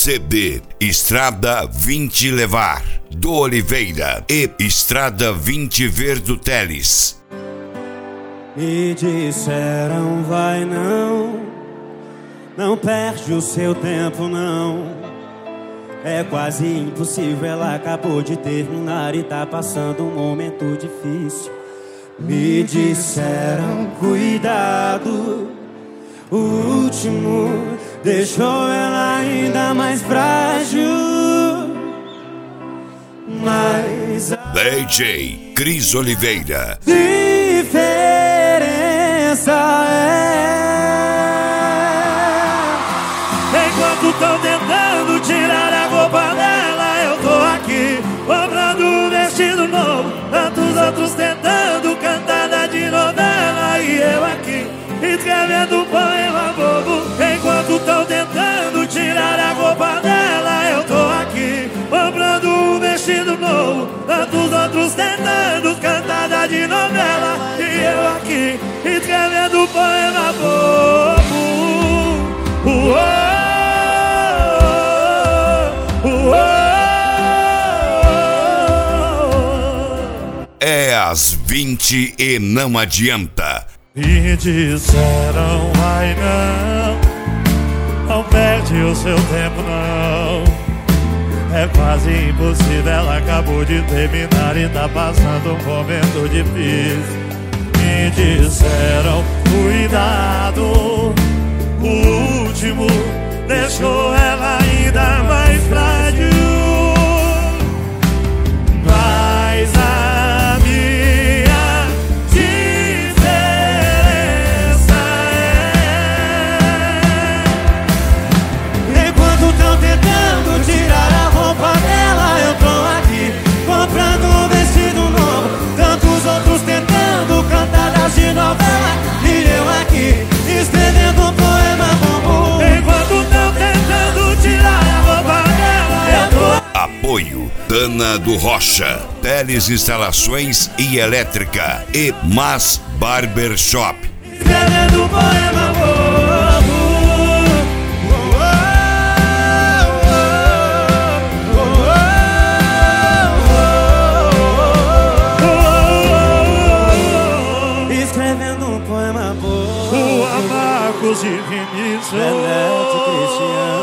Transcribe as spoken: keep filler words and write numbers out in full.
C D Estrada vinte Levar, do Oliveira, e Estrada vinte Verdo Teles. Me disseram vai não, não perde o seu tempo não. É quase impossível, ela acabou de terminar e tá passando um momento difícil. Me disseram cuidado, o último deixou ela ainda mais frágil. Mas a D J Cris Oliveira. diferença é, enquanto tão tentando tirar a roupa dela, eu tô aqui comprando um vestido novo, tantos outros tentando cantada de novela, e eu aqui escrevendo um poema bobo. Enquanto tão tentando tirar a roupa dela, eu tô aqui comprando um vestido novo, tantos outros tentando cantada de novela, e eu aqui escrevendo um poema bobo. Uou, uou. É às vinte e não adianta. Me disseram vai não, não perde o seu tempo não. É quase impossível, ela acabou de terminar e tá passando um momento difícil. Me disseram cuidado, o último deixou ela ainda mais frágil. Mas a minha diferença é, enquanto tão tentando tirar a roupa dela, eu tô aqui comprando um vestido novo, tantos outros tentando cantadas de novela, e eu aqui escrevendo um poema bobo. Enquanto tão tentando tirar a roupa dela, eu tô Apoio Dana do Rocha, Teles Instalações e Elétrica, e Mas Barber Shop. escrevendo um poema bobo. Escrevendo um poema bobo. O Marcos de Vinícius, Beneto Cristiano.